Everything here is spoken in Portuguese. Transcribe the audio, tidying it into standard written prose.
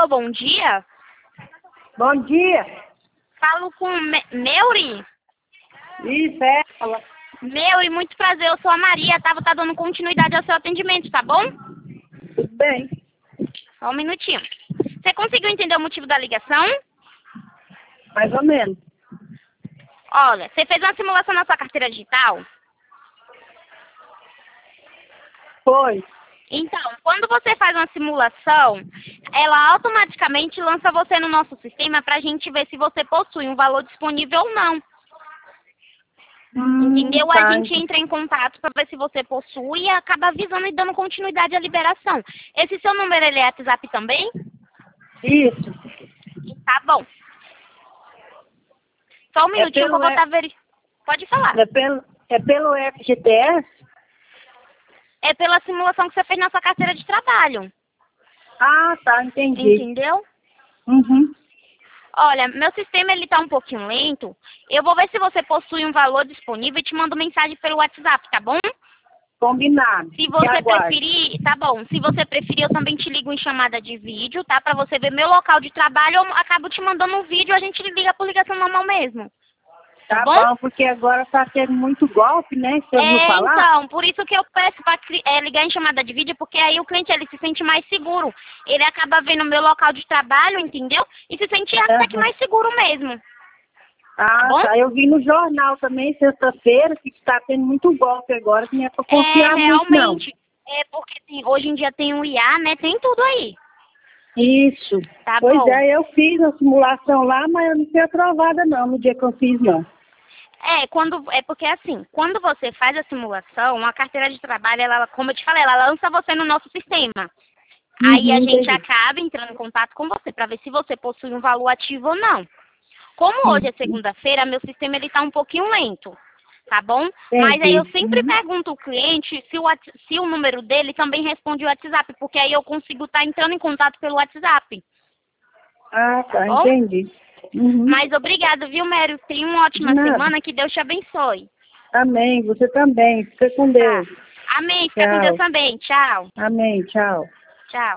Alô, bom dia. Bom dia. Falo com Meuri. Isso, é ela. Meuri, muito prazer, eu sou a Maria, tá? Vou estar dando continuidade ao seu atendimento, tá bom? Tudo bem? Só um minutinho. Você conseguiu entender o motivo da ligação? Mais ou menos. Olha, você fez uma simulação na sua carteira digital? Foi. Então, quando você faz uma simulação, ela automaticamente lança você no nosso sistema para a gente ver se você possui um valor disponível ou não. Entendeu? Tá. A gente entra em contato para ver se você possui e acaba avisando e dando continuidade à liberação. Esse seu número, ele é WhatsApp também? Isso. Tá bom. Só um minutinho que eu vou pelo estar verificando. Pode falar. É pelo FGTS? É pela simulação que você fez na sua carteira de trabalho. Ah, tá, entendi. Entendeu? Uhum. Olha, meu sistema ele tá um pouquinho lento. Eu vou ver se você possui um valor disponível e te mando mensagem pelo WhatsApp, tá bom? Combinado. Se você aguardo. preferir, tá bom. Se você preferir, eu também te ligo em chamada de vídeo, tá? Pra você ver meu local de trabalho, eu acabo te mandando um vídeo, a gente liga por ligação normal mesmo. Tá bom? bom, porque agora tá tendo muito golpe, né? Você ouviu falar? Então, por isso que eu peço para ligar em chamada de vídeo, porque aí o cliente ele se sente mais seguro. Ele acaba vendo o meu local de trabalho, entendeu? E se sente até que mais seguro mesmo. Ah, bom? tá. Eu vi no jornal também, sexta-feira, que tá tendo muito golpe agora, que não é pra confiar muito, não. Realmente. É porque assim, hoje em dia tem o IA, né? Tem tudo aí. Isso. Tá Pois bom. é, eu fiz a simulação lá, mas eu não fui aprovada, não, no dia que eu fiz, não. É porque assim, quando você faz a simulação, a carteira de trabalho, ela, como eu te falei, ela lança você no nosso sistema. Aí a gente entendi. acaba entrando em contato com você para ver se você possui um valor ativo ou não. Como hoje é segunda-feira, meu sistema ele tá um pouquinho lento, tá bom? Mas aí eu sempre pergunto ao cliente se o número dele também responde o WhatsApp, porque aí eu consigo estar entrando em contato pelo WhatsApp. Ah, tá, bom? entendi. Mas obrigado, viu, Mério? Tenha uma ótima semana, que Deus te abençoe. Amém, você também. Fica com Tá. Deus. Amém, fica com Deus também. Tchau. Amém, tchau. Tchau.